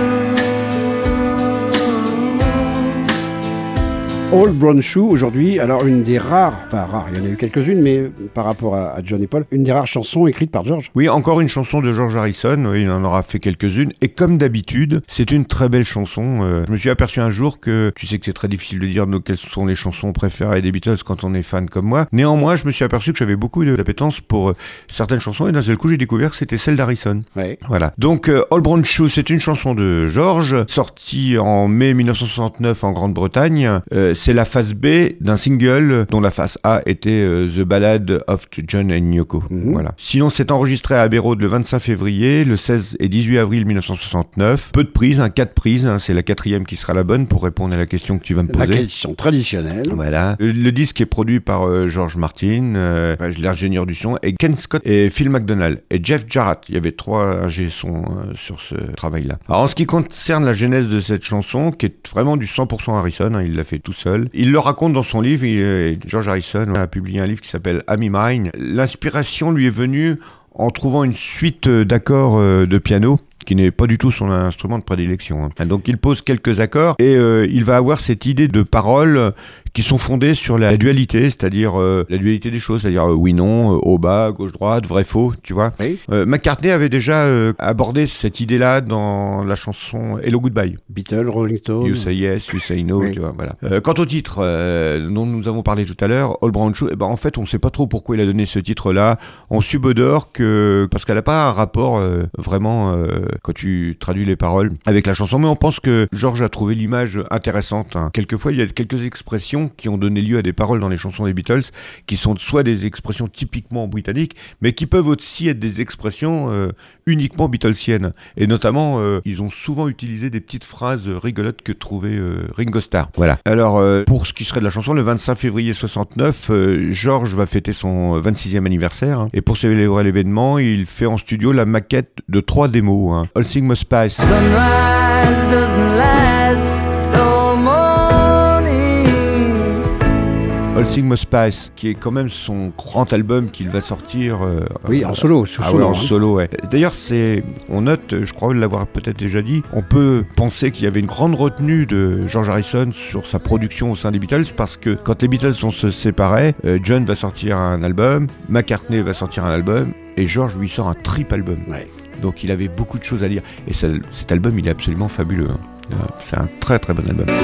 S1: Old Brown Shoe, aujourd'hui, alors une des rares, il y en a eu quelques-unes, mais par rapport à John et Paul, une des rares chansons écrites par George.
S8: Oui, encore une chanson de George Harrison, il en aura fait quelques-unes, et comme d'habitude, c'est une très belle chanson. Je me suis aperçu un jour que, tu sais que c'est très difficile de dire quelles sont les chansons préférées des Beatles quand on est fan comme moi, néanmoins, je me suis aperçu que j'avais beaucoup d'appétence pour certaines chansons, et d'un seul coup, j'ai découvert que c'était celle d'Harrison.
S1: Ouais.
S8: Voilà. Donc, Old Brown Shoe, c'est une chanson de George, sortie en mai 1969 en Grande-Bretagne. C'est la phase B d'un single dont la face A était The Ballad of John and Yoko. Voilà. Sinon, c'est enregistré à Abbey Road le 25 février, le 16 et 18 avril 1969. Peu de prises, 4 prises, c'est la 4e qui sera la bonne pour répondre à la question que tu vas me poser.
S1: La question traditionnelle.
S8: Voilà. Le disque est produit par George Martin, l'ingénieur du son, et Ken Scott et Phil McDonald et Jeff Jarrett. Il y avait 3 ingé sons sur ce travail-là. Alors, en ce qui concerne la genèse de cette chanson, qui est vraiment du 100% Harrison, il l'a fait tout seul. Il le raconte dans son livre, George Harrison a publié un livre qui s'appelle I'm Mine. L'inspiration lui est venue en trouvant une suite d'accords de piano qui n'est pas du tout son instrument de prédilection. Donc il pose quelques accords et il va avoir cette idée de paroles qui sont fondées sur la dualité, c'est-à-dire la dualité des choses, c'est-à-dire oui-non, haut-bas, gauche-droite, vrai-faux, tu vois. Oui. McCartney avait déjà abordé cette idée-là dans la chanson Hello Goodbye.
S1: Beatles, Rolling Stones.
S8: You say yes, you say no, tu vois, voilà. Quant au titre dont nous avons parlé tout à l'heure, Old Brown Shoe, en fait, on ne sait pas trop pourquoi il a donné ce titre-là. On subodore parce qu'elle n'a pas un rapport vraiment, quand tu traduis les paroles, avec la chanson, mais on pense que George a trouvé l'image intéressante. Quelquefois, il y a quelques expressions qui ont donné lieu à des paroles dans les chansons des Beatles, qui sont soit des expressions typiquement britanniques, mais qui peuvent aussi être des expressions uniquement beatlesiennes. Et notamment, ils ont souvent utilisé des petites phrases rigolotes que trouvait Ringo Starr. Voilà. Alors, pour ce qui serait de la chanson, le 25 février 69, George va fêter son 26e anniversaire. Et pour célébrer l'événement, il fait en studio la maquette de 3 démos. All Things Must Pass.
S5: Sunrise doesn't last all morning.
S8: All Things Must Pass, qui est quand même son grand album qu'il va sortir.
S1: Oui, en solo.
S8: En solo, ouais. D'ailleurs, on note, je crois l'avoir peut-être déjà dit, on peut penser qu'il y avait une grande retenue de George Harrison sur sa production au sein des Beatles, parce que quand les Beatles vont se séparer, John va sortir un album, McCartney va sortir un album, et George lui sort un triple album.
S1: Ouais.
S8: Donc il avait beaucoup de choses à dire. Et cet album, il est absolument fabuleux. Hein. C'est un très très bon album.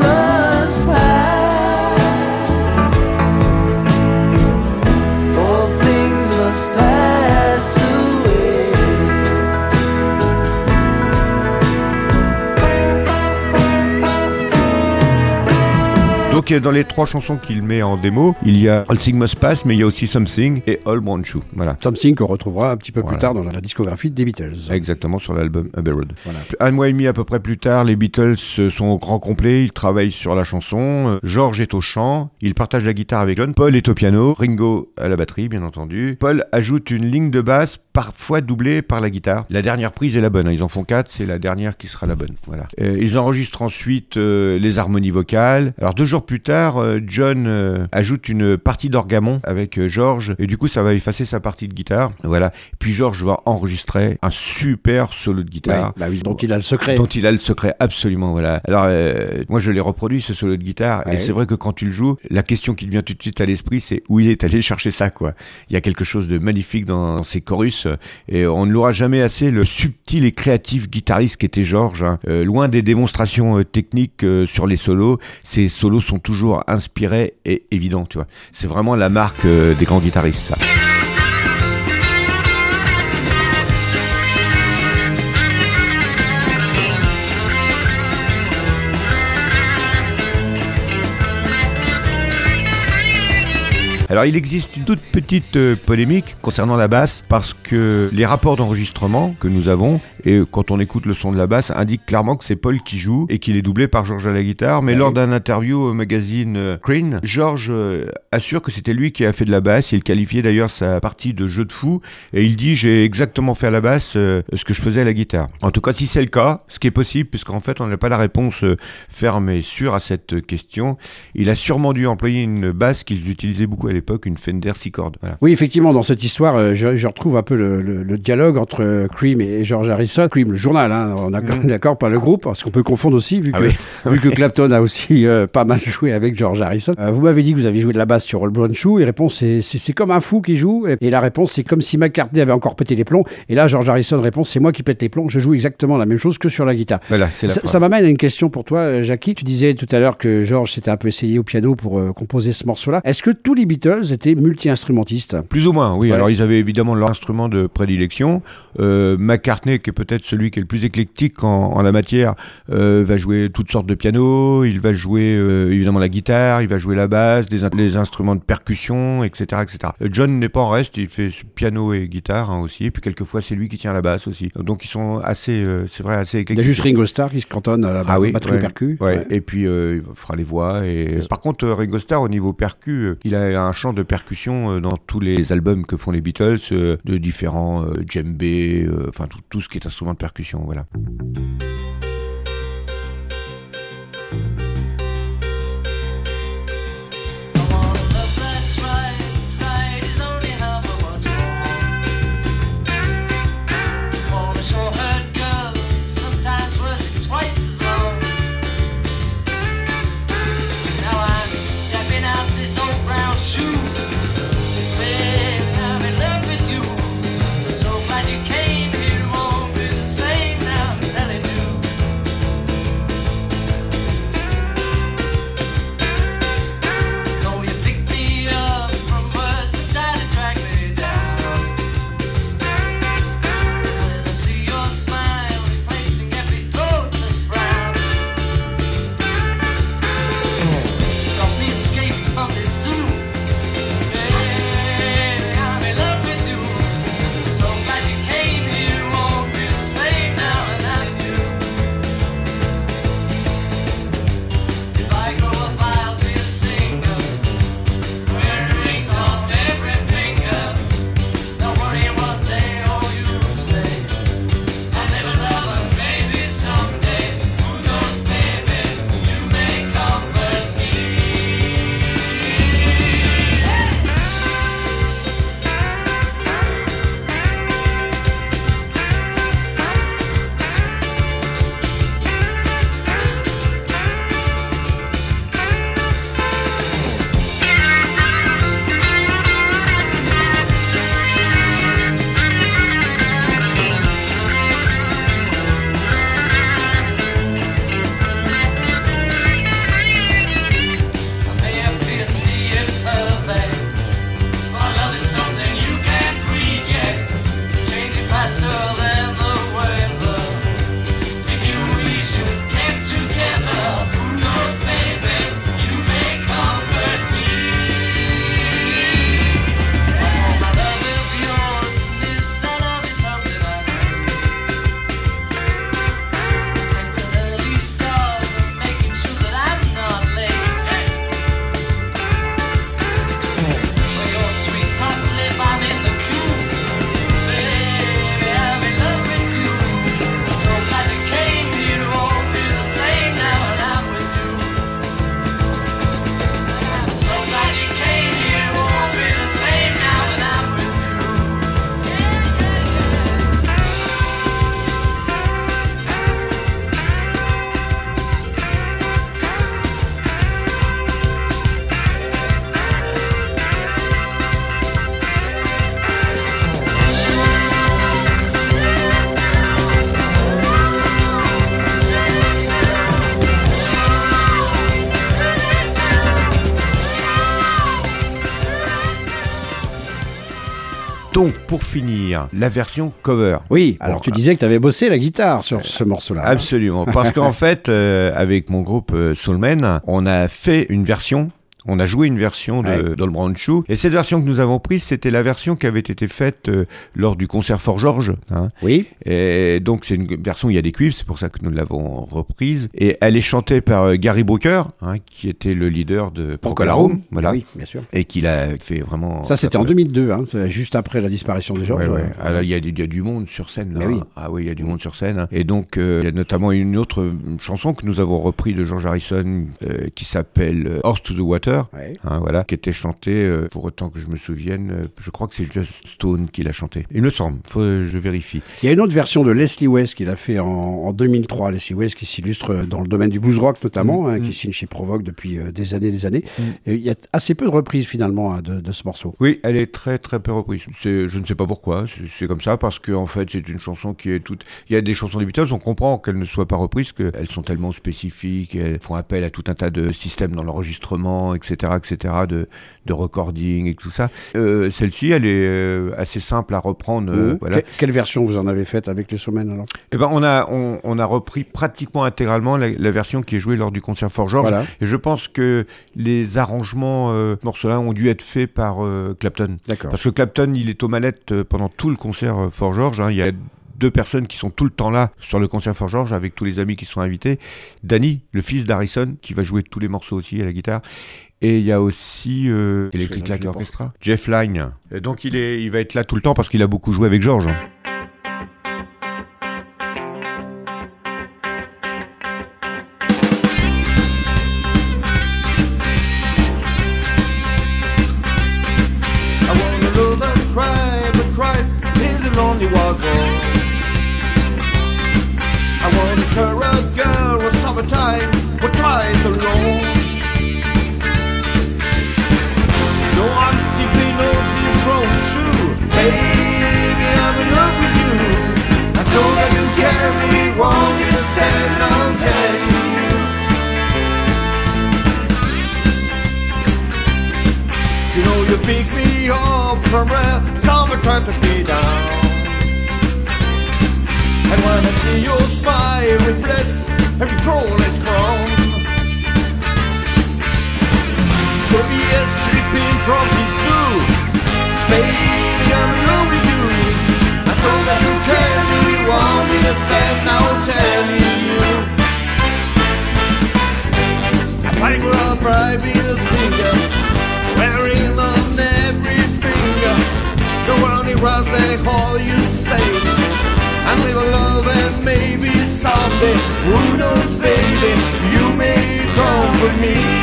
S8: Donc dans les 3 chansons qu'il met en démo, il y a All Things Must Pass, mais il y a aussi Something et All Brown Shoe. Voilà.
S1: Something qu'on retrouvera un petit peu plus tard dans la discographie des Beatles.
S8: Exactement, sur l'album Abbey Road.
S1: Voilà.
S8: Un mois et demi à peu près plus tard, les Beatles sont au grand complet, ils travaillent sur la chanson. George est au chant, il partage la guitare avec John. Paul est au piano, Ringo à la batterie, bien entendu. Paul ajoute une ligne de basse, parfois doublée par la guitare. La dernière prise est la bonne, ils en font 4, c'est la dernière qui sera la bonne. Voilà. Ils enregistrent ensuite les harmonies vocales. Alors 2 jours plus tard, John ajoute une partie d'orgamon avec George, et du coup ça va effacer sa partie de guitare. Voilà. Puis George va enregistrer un super solo de guitare.
S1: Oui, dont il a le secret.
S8: Dont il a le secret, absolument. Voilà. Alors moi je l'ai reproduit, ce solo de guitare, et c'est vrai que quand tu le joues, la question qui te vient tout de suite à l'esprit, c'est où il est allé chercher ça, quoi. Il y a quelque chose de magnifique dans ces chorus, et on ne l'aura jamais assez, le subtil et créatif guitariste qu'était George. Hein. Loin des démonstrations techniques sur les solos, ces solos sont toujours inspirés et évidents, tu vois. C'est vraiment la marque des grands guitaristes, ça. Alors il existe une toute petite polémique concernant la basse, parce que les rapports d'enregistrement que nous avons, et quand on écoute le son de la basse, indiquent clairement que c'est Paul qui joue et qu'il est doublé par George à la guitare. Mais lors d'un interview au magazine Crean, George assure que c'était lui qui a fait de la basse. Il qualifiait d'ailleurs sa partie de jeu de fou, et il dit: j'ai exactement fait à la basse ce que je faisais à la guitare. En tout cas, si c'est le cas, ce qui est possible, puisqu'en fait on n'a pas la réponse ferme et sûre à cette question, il a sûrement dû employer une basse qu'ils utilisaient beaucoup à l'époque, une Fender 6 cordes. Voilà.
S1: Oui, effectivement, dans cette histoire, je retrouve un peu le dialogue entre Cream et George Harrison. Cream, le journal, hein, on est d'accord, pas le groupe, parce qu'on peut confondre aussi, vu que Clapton a aussi pas mal joué avec George Harrison. Vous m'avez dit que vous aviez joué de la basse sur All Brown Shoe, et réponse, c'est comme un fou qui joue, et la réponse, c'est comme si McCartney avait encore pété les plombs, et là, George Harrison répond: c'est moi qui pète les plombs, je joue exactement la même chose que sur la guitare.
S8: Voilà, ça
S1: m'amène à une question pour toi, Jackie. Tu disais tout à l'heure que George s'était un peu essayé au piano pour composer ce morceau-là. Est-ce que tous les Beatles étaient multi-instrumentistes?
S8: Plus ou moins, oui. Ouais. Alors, ils avaient évidemment leur instrument de prédilection. McCartney, qui est peut-être celui qui est le plus éclectique en la matière, va jouer toutes sortes de pianos, il va jouer évidemment la guitare, il va jouer la basse, les instruments de percussion, etc., etc. John n'est pas en reste, il fait piano et guitare aussi, et puis quelquefois c'est lui qui tient la basse aussi. Donc ils sont assez, c'est vrai, assez éclectiques.
S1: Il y a juste Ringo Starr qui se cantonne à la batterie percu.
S8: Ouais. Et puis il fera les voix. Par contre, Ringo Starr, au niveau percu, il a un champ de percussion dans tous les albums que font les Beatles, de différents djembés, enfin tout ce qui est instrument de percussion, voilà. Donc, pour finir, la version cover.
S1: Oui, alors tu disais que tu avais bossé la guitare sur ce morceau-là.
S8: Absolument, parce qu'en fait, avec mon groupe Soulman, on a fait une version. On a joué une version d'All Brown Shoe. Et cette version que nous avons prise, c'était la version qui avait été faite lors du concert Fort George. Hein.
S1: Oui.
S8: Et donc, c'est une version où il y a des cuivres, c'est pour ça que nous l'avons reprise. Et elle est chantée par Gary Brooker, hein, qui était le leader de Procol Harum. Voilà.
S1: Oui, bien sûr.
S8: Et qui l'a fait vraiment...
S1: Ça, c'était en 2002, hein, juste après la disparition de George.
S8: Ouais. Alors, il y a du monde sur scène. Là.
S1: Oui.
S8: Ah oui, il y a du monde sur scène. Et donc, il y a notamment une autre chanson que nous avons repris de George Harrison qui s'appelle Horse to the Water.
S1: Ouais.
S8: Hein, voilà, qui était chanté, pour autant que je me souvienne, je crois que c'est Just Stone qui l'a chanté. Il me semble, je vérifie.
S1: Il y a une autre version de Leslie West qu'il a fait en 2003, Leslie West qui s'illustre dans le domaine du blues rock notamment, qui signe chez Provoque depuis des années. Et il y a assez peu de reprises finalement de ce morceau.
S8: Oui, elle est très très peu reprise. Je ne sais pas pourquoi, c'est comme ça, parce qu'en fait c'est une chanson qui est toute... Il y a des chansons des Beatles, on comprend qu'elles ne soient pas reprises, qu'elles sont tellement spécifiques, elles font appel à tout un tas de systèmes dans l'enregistrement, etc., de recording et tout ça. Celle-ci, elle est assez simple à reprendre. Voilà.
S1: Quelle version vous en avez faite avec les Soulmen alors ?
S8: Eh ben, on a repris pratiquement intégralement la version qui est jouée lors du concert Fort George. Voilà. Et je pense que les arrangements morceaux-là ont dû être faits par Clapton.
S1: D'accord.
S8: Parce que Clapton, il est aux manettes pendant tout le concert Fort George. Hein. Il y a 2 personnes qui sont tout le temps là sur le concert Fort George avec tous les amis qui sont invités. Danny, le fils d'Harrison, qui va jouer tous les morceaux aussi à la guitare. Et il y a aussi Electric Light Orchestra, Jeff Lynne. Et donc il va être là tout le temps parce qu'il a beaucoup joué avec George.
S7: Who knows, baby, you may come for me.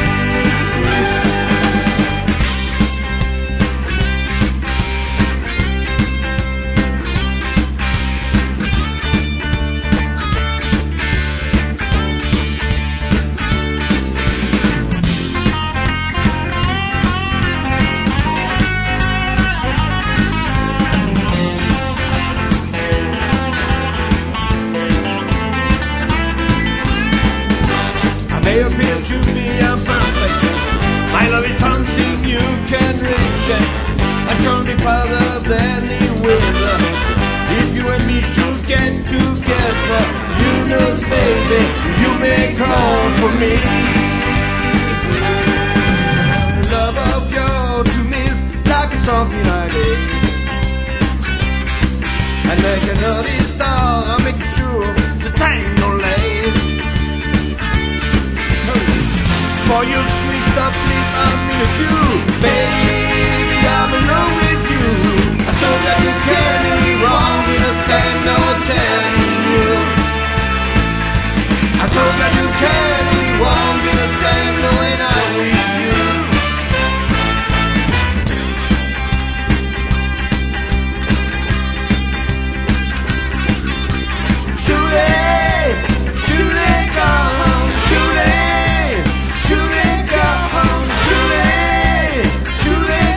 S7: May appear to be imperfect. My love is something you can reject. I'm surely farther than it will. If you and me should get together, you know, baby, you may come for me. Love of yours to miss like it's something I did. And like another star, I'll make sure the time don't late. For your sweet uplift, I'm in it too. Baby, I'm in love with you. I thought that you can't be wrong in a sad no telling you. I thought that you can't be wrong in a sad no when I'm with you. Shoot it, gone, shoot it. Shoot it,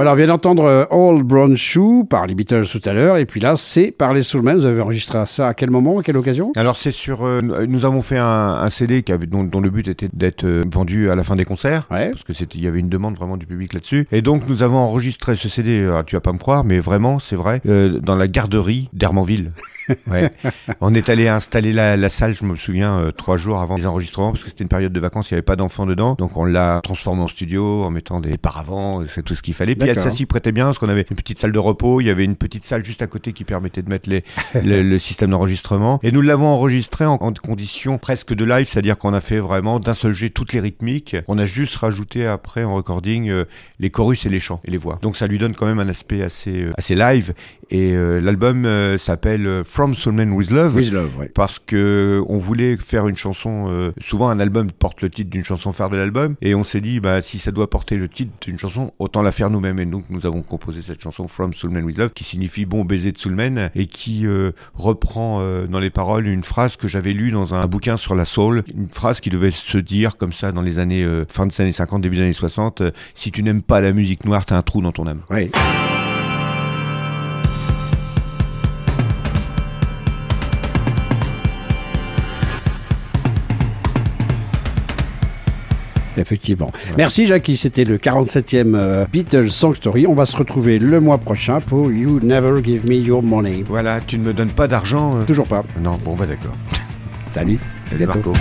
S1: Alors, on vient d'entendre Old Brown Shoe par les Beatles tout à l'heure, et puis là, c'est par les Soulmen. Vous avez enregistré ça à quel moment, à quelle occasion?
S8: Alors, c'est sur... nous avons fait un CD dont le but était d'être vendu à la fin des concerts, parce que il y avait une demande vraiment du public là-dessus. Et donc, nous avons enregistré ce CD, alors, tu vas pas me croire, mais vraiment, c'est vrai, dans la garderie d'Hermanville. Ouais. On est allé installer la salle, je me souviens, 3 jours avant les enregistrements, parce que c'était une période de vacances, il n'y avait pas d'enfants dedans. Donc on l'a transformé en studio en mettant des paravents, c'est tout ce qu'il fallait. Puis ça s'y prêtait bien, parce qu'on avait une petite salle de repos, il y avait une petite salle juste à côté qui permettait de mettre le système d'enregistrement. Et nous l'avons enregistré en condition presque de live, c'est-à-dire qu'on a fait vraiment d'un seul jet toutes les rythmiques. On a juste rajouté après en recording les chorus et les chants et les voix. Donc ça lui donne quand même un aspect assez live. Et l'album s'appelle From Soulmen with Love, parce que on voulait faire une chanson. Souvent, un album porte le titre d'une chanson phare de l'album, et on s'est dit, si ça doit porter le titre d'une chanson, autant la faire nous-mêmes. Et donc, nous avons composé cette chanson From Soulmen with Love, qui signifie bon baiser de Soulmen, et qui reprend dans les paroles une phrase que j'avais lue dans un bouquin sur la soul, une phrase qui devait se dire comme ça dans les années fin des années 50, début des années 60. Si tu n'aimes pas la musique noire, t'as un trou dans ton âme.
S1: Oui. Effectivement. Ouais. Merci Jackie, c'était le 47e Beatles Song Story. On va se retrouver le mois prochain pour You Never Give Me Your Money.
S8: Voilà, tu ne me donnes pas d'argent
S1: Toujours pas.
S8: Non, bon d'accord.
S1: Salut.
S8: Salut Marco.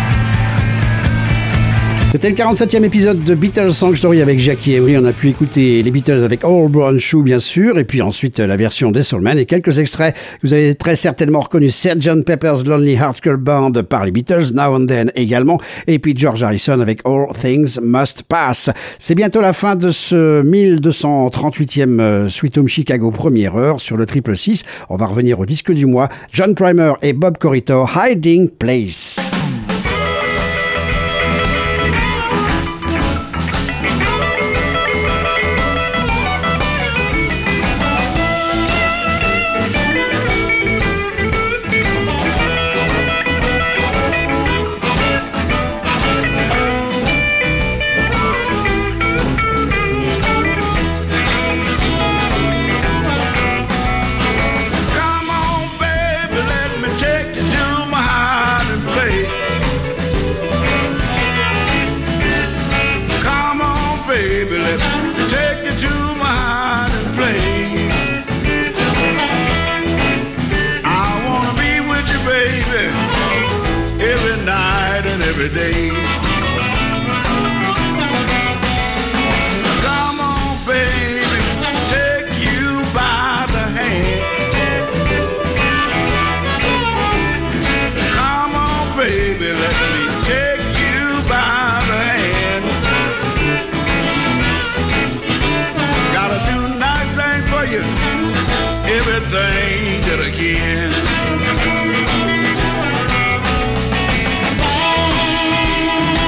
S1: C'était le 47e épisode de Beatles Song Story avec Jackie et oui, on a pu écouter les Beatles avec Old Brown Shoe bien sûr, et puis ensuite la version des Soulmen et quelques extraits. Vous avez très certainement reconnu Sgt. Pepper's Lonely Hearts Club Band par les Beatles, Now and Then également, et puis George Harrison avec All Things Must Pass. C'est bientôt la fin de ce 1238e Sweet Home Chicago première heure sur le 666. On va revenir au disque du mois, John Primer et Bob Corritore, Hiding Place.
S2: Every day. Come on, baby, take you by the hand. Come on, baby, let me take you by the hand. Gotta do nice things for you, everything that I can.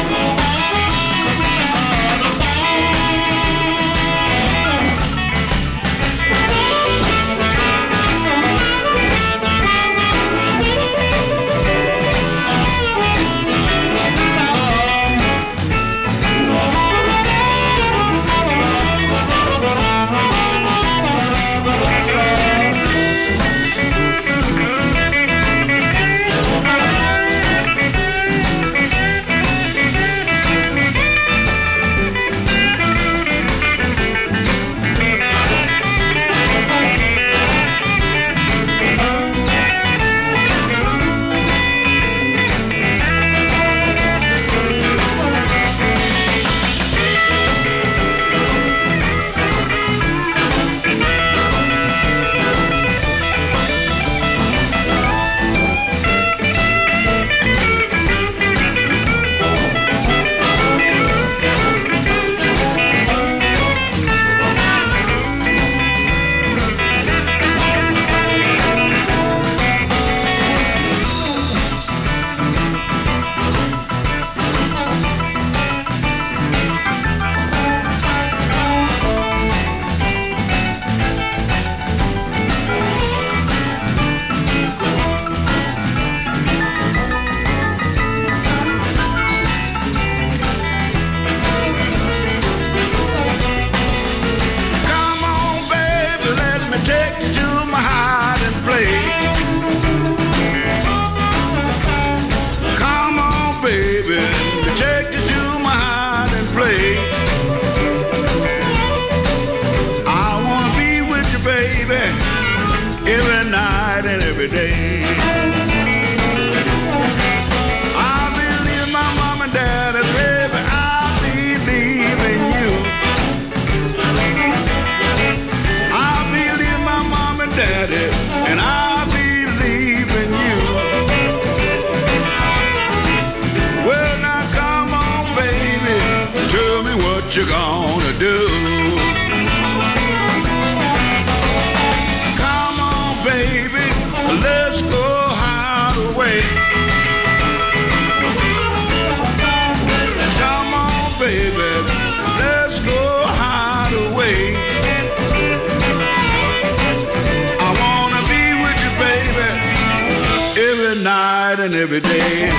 S2: what you gonna do? Come on, baby, let's go hide away. Come on, baby, let's go hide away. I wanna be with you, baby, every night and every day.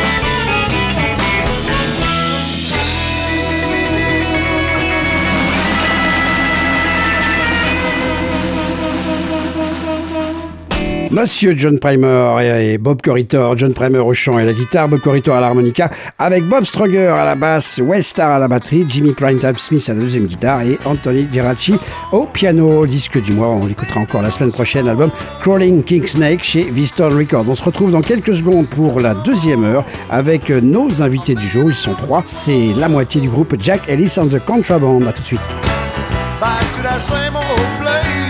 S1: Monsieur John Primer et Bob Corritore, John Primer au chant et à la guitare, Bob Corritore à l'harmonica, avec Bob Strugger à la basse, Wes Starr à la batterie, Jimmy Primetime Smith à la deuxième guitare et Anthony Geraci au piano. Disque du mois, on l'écoutera encore la semaine prochaine, album Crawling King Snake chez Viston Records. On se retrouve dans quelques secondes pour la deuxième heure avec nos invités du jour, ils sont 3, c'est la moitié du groupe Jack Ellis and the Contraband. À tout de suite.
S7: Back to that same old place.